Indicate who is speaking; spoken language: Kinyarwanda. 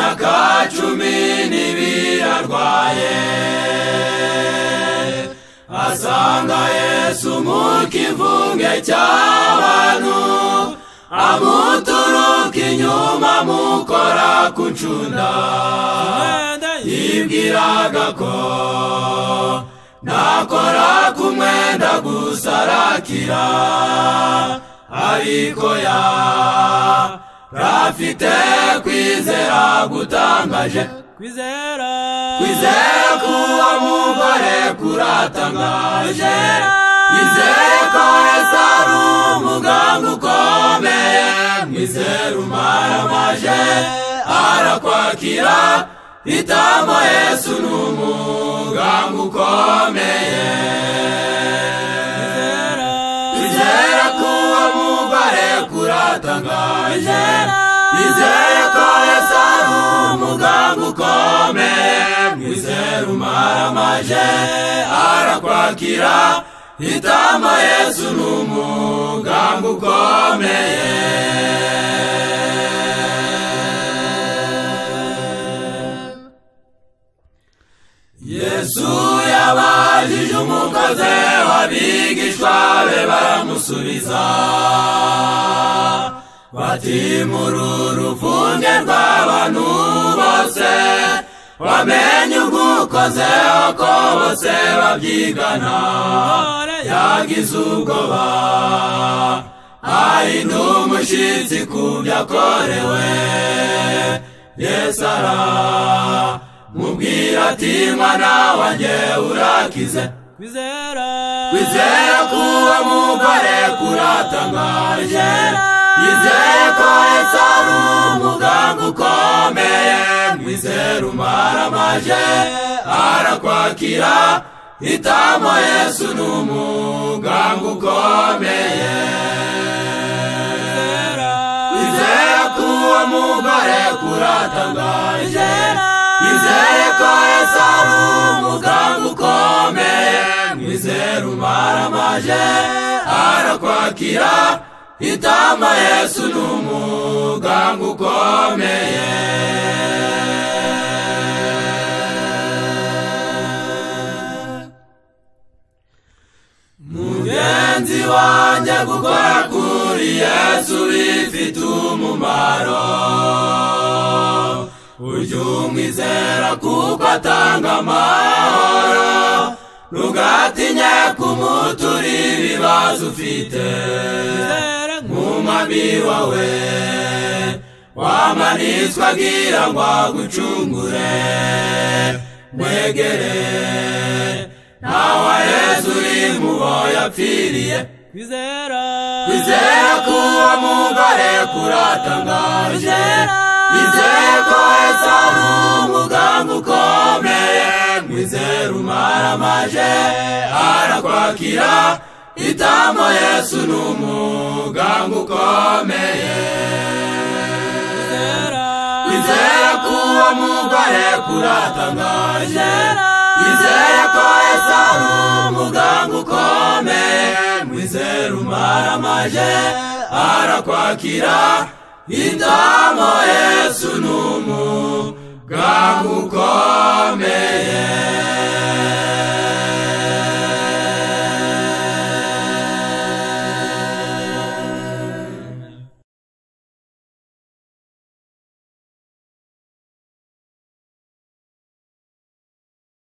Speaker 1: imyaka 12 arwaye, asanga Yesu mu kivunge cy'abantu, amuturuka inyuma mukora kuncunda, yibwiraga ko nakora kumwenda gusarakira, ariko rafite kwizera gutangaje, kwizera kuwa mugore kuratangaje, yizere ko Yesu ari umuganga ukomeye, mwizere umaramaje arakwakira, hitamo Yesu n'umuganga ukomeye. Kwizera kuwa mugore kuratangaje, yizere ko Yesu ari umuganga ukomeye, mwizere umaramaje arakwakira, hitamo Yesu n'umuganga ukomeye. Yesu yabajije umukozi w'abigishwa be, baramusubiza bati muri uruvunge rw'abantu bose wamenye ugukozeho ko bose babyigana, yagize ubwoba ahinda umushitsi ku byakorewe. Yesu aramubwira ati mwana wanjye urakize, kwizera kuwa mugore kuratangaje, yizeye ko Yesu ari umuganga ukomeye, mwizere umaramaje arakwakira, hitamo Yesu n'umuganga ukomeye. Kwizera kuwa mugore kuratangaje, yizeye ko Yesu ari umuganga ukomeye, mwizere umaramaje arakwakira, hitamo Yesu n'umuganga ukomeye. Mugenzi wanjye gukora kuri Yesu bifite umumaro, ujye umwizera kuko atanga amahoro, ntugatinye kumutura ibibazo ufite, nk'umwami wawe wamanitswe agira ngo agucungure, mwegere nawe Yesu uri mu bo yapfiriye. Kwizera kuwa mugore kuratangaje, yizeye ko Yesu ari umuganga ukomeye, mwizere umaramaje arakwakira, hitamo Yesu n'umuganga ukomeye. Kwizera kuwa mugore kuratangaje, yizeye ko Yesu ari umuganga ukomeye, mwizere umaramaje arakwakira, hitamo Yesu n'umuganga ukomeye.